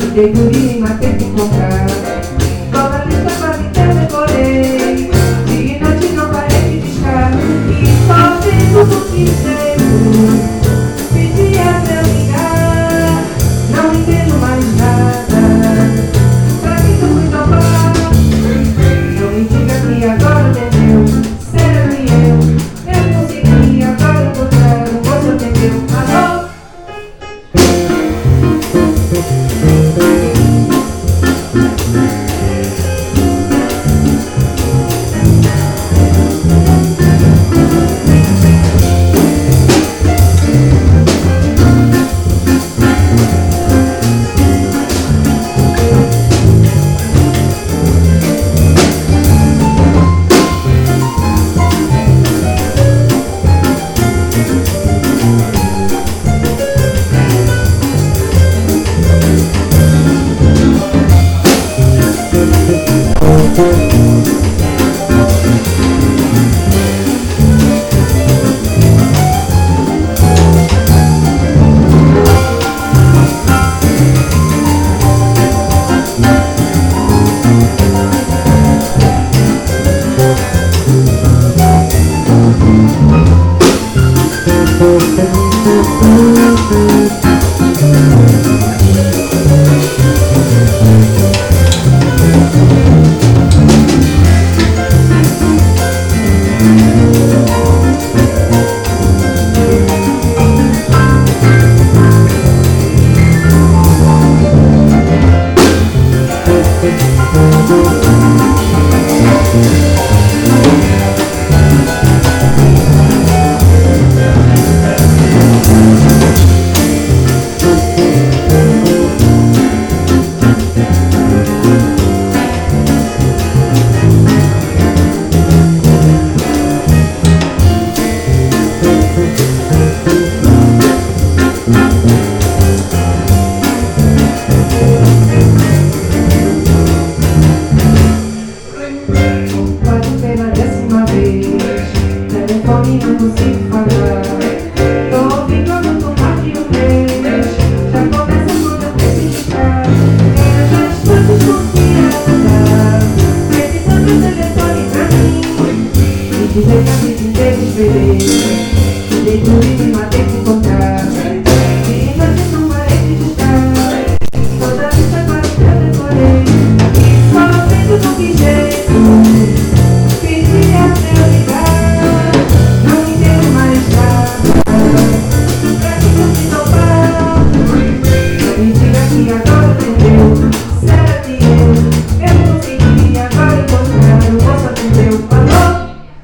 Dei guri, mas tem que comprar. Toda a lista pra me ter, decorei. Dia e noite não parei de piscar. E só fico no que jeito. Pedia pra eu ligar. Não entendo mais nada. Pra que tu fui topar? Não me diga que agora entendeu. Será que eu consegui agora encontrar um moço entendeu? Alô? Thank